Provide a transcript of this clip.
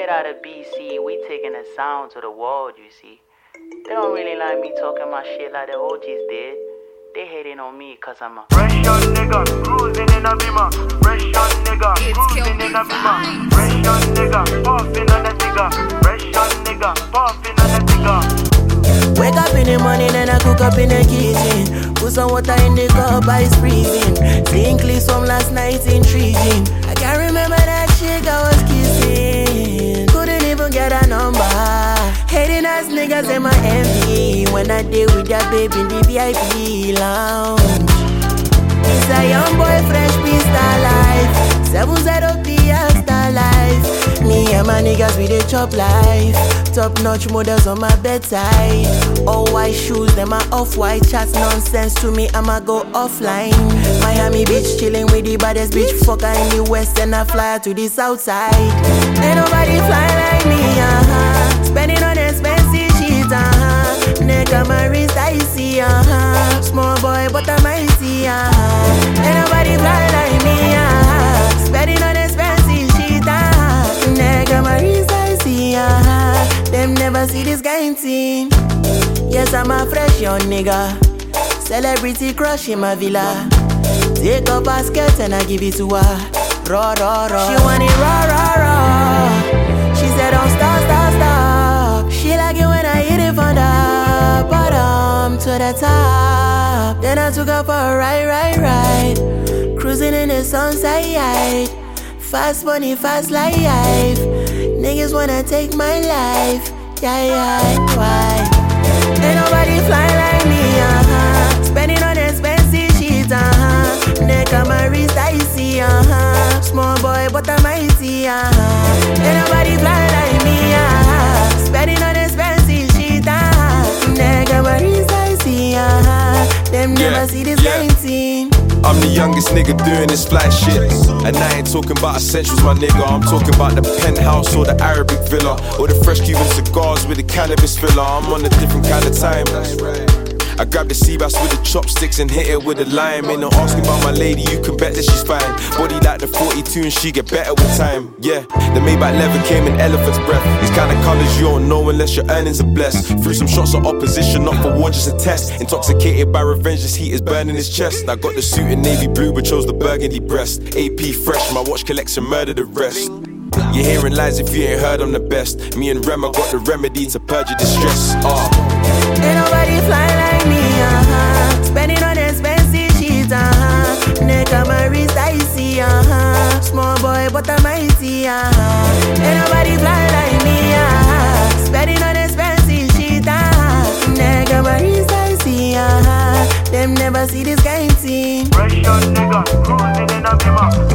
Straight out of BC, we taking the sound to the world, you see. They don't really like me talking my shit like the OGs did. They hating on me cause I'm a fresh young nigga, cruising in a Beamer. Fresh young nigga, cruising in a Beamer. Fresh young nigga, puffing on a Tigger. Fresh young nigga, puffing on a Tigger. Wake up in the morning and I cook up in the kitchen. Put some water in the cup, ice freezing. Seeing clips from last night, intriguing. I can't remember that chick I was kissing. Couldn't even get a number. Hating ass niggas in my envy. When I deal with that baby in the VIP lounge. It's a young boy, fresh beast life. 7-0 star life. Me and my niggas with a chop life. Top notch models on my bedside. All white shoes, them are off-white. Chats nonsense to me, I'ma go offline. Miami Beach, chilling with the baddest bitch fucker in the west, and I fly to the south side. Ain't nobody fly like me, spending on expensive shit, Neck on my wrist, I see, small boy, but I'm icy, Ain't nobody fly like me, spending on expensive shit, Neck on my wrist, I see, them never see this kind thing. Yes, I'm a fresh young nigga. Celebrity crush in my villa. Take a basket and I give it to her. Raw, raw, raw. She want it raw, raw, raw. She said don't stop, stop, stop. She like it when I hit it from the bottom to the top. Then I took her for a ride. Cruising in the sunset. Fast money, fast life. Niggas wanna take my life. Yeah, why? Ain't nobody fly like me, spending on expensive shit, Neck on my wrist, I see, small boy, but I'm icy, Ain't nobody fly like me, spending on expensive shit, Neck on my wrist, I see, them never see this kind thing. I'm the youngest nigga doing this fly shit. And I ain't talking about essentials, my nigga. I'm talking about the penthouse or the Arabic villa, or the fresh Cuban cigars with the cannabis filler. I'm on a different kind of time. I grab the sea bass with the chopsticks and hit it with a lime. Ain't no asking about my lady, you can bet that she's fine. Body like the 42 and she get better with time. Yeah, the Maybach leather came in elephant's breath. These kind of colors you don't know unless your earnings are blessed. Threw some shots of opposition, not for war, just a test. Intoxicated by revenge, this heat is burning his chest. I got the suit in navy blue but chose the burgundy breast. AP fresh, my watch collection murder the rest. You're hearing lies if you ain't heard I'm the best. Me and Rem, I got the remedy to purge your distress. Ain't nobody fly like me, spending on expensive shit, Neck on my wrist, I see, small boy, but I'm icy, Ain't nobody fly like me, spending on expensive shit, Neck on my wrist, I see, them never see this kind thing. Fresh young nigga, cruising in a Beamer.